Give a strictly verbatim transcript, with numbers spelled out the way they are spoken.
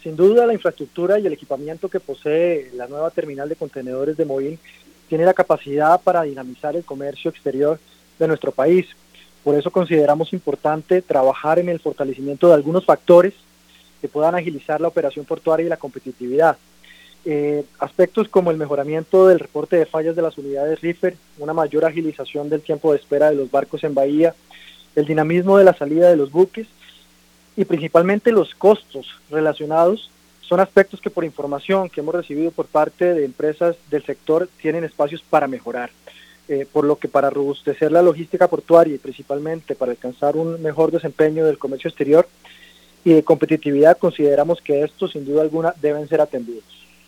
sin duda la infraestructura y el equipamiento que posee la nueva terminal de contenedores de Moín tiene la capacidad para dinamizar el comercio exterior de nuestro país. Por eso consideramos importante trabajar en el fortalecimiento de algunos factores que puedan agilizar la operación portuaria y la competitividad. Eh, aspectos como el mejoramiento del reporte de fallas de las unidades reefer, una mayor agilización del tiempo de espera de los barcos en bahía, el dinamismo de la salida de los buques y principalmente los costos relacionados son aspectos que por información que hemos recibido por parte de empresas del sector tienen espacios para mejorar. Eh, por lo que para robustecer la logística portuaria y principalmente para alcanzar un mejor desempeño del comercio exterior y de competitividad, consideramos que estos sin duda alguna deben ser atendidos.